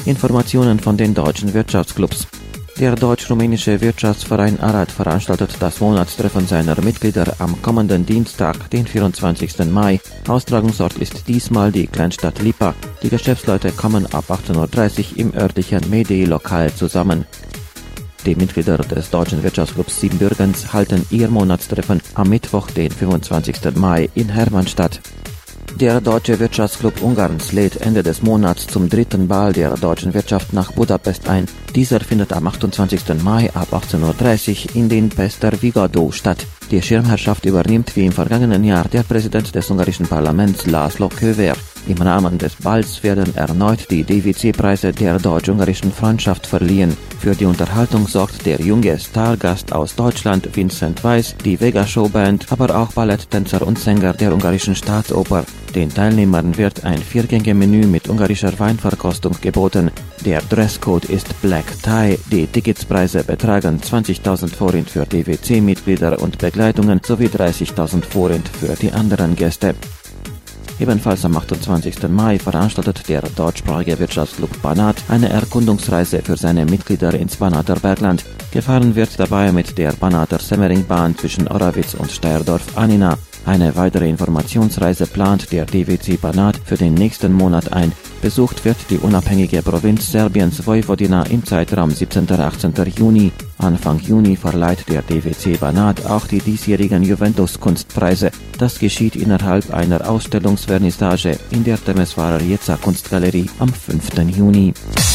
Informationen von den deutschen Wirtschaftsclubs. Der deutsch-rumänische Wirtschaftsverein Arad veranstaltet das Monatstreffen seiner Mitglieder am kommenden Dienstag, den 24. Mai. Austragungsort ist diesmal die Kleinstadt Lipa. Die Geschäftsleute kommen ab 18:30 Uhr im örtlichen Medei-Lokal zusammen. Die Mitglieder des Deutschen Wirtschaftsclubs Siebenbürgens halten ihr Monatstreffen am Mittwoch, den 25. Mai in Hermannstadt. Der Deutsche Wirtschaftsclub Ungarns lädt Ende des Monats zum 3. Bal der deutschen Wirtschaft nach Budapest ein. Dieser findet am 28. Mai ab 18:30 Uhr in den Pester Vigadó statt. Die Schirmherrschaft übernimmt wie im vergangenen Jahr der Präsident des ungarischen Parlaments László Kövér. Im Rahmen des Balls werden erneut die DWC-Preise der deutsch-ungarischen Freundschaft verliehen. Für die Unterhaltung sorgt der junge Stargast aus Deutschland Vincent Weiss, die Vega-Show-Band, aber auch Balletttänzer und Sänger der ungarischen Staatsoper. Den Teilnehmern wird ein 4-Gänge-Menü mit ungarischer Weinverkostung geboten. Der Dresscode ist Black Tie. Die Ticketspreise betragen 20.000 Forint für DWC-Mitglieder und Begleitungen sowie 30.000 Forint für die anderen Gäste. Ebenfalls am 28. Mai veranstaltet der deutschsprachige Wirtschaftsclub Banat eine Erkundungsreise für seine Mitglieder ins Banater Bergland. Gefahren wird dabei mit der Banater Semmeringbahn zwischen Oravitz und Steyrdorf-Annina. Eine weitere Informationsreise plant der DWC Banat für den nächsten Monat ein. Besucht wird die unabhängige Provinz Serbiens Vojvodina im Zeitraum 17. und 18. Juni. Anfang Juni verleiht der DWC Banat auch die diesjährigen Juventus-Kunstpreise. Das geschieht innerhalb einer Ausstellungsvernissage in der Temesvarer Jeca Kunstgalerie am 5. Juni.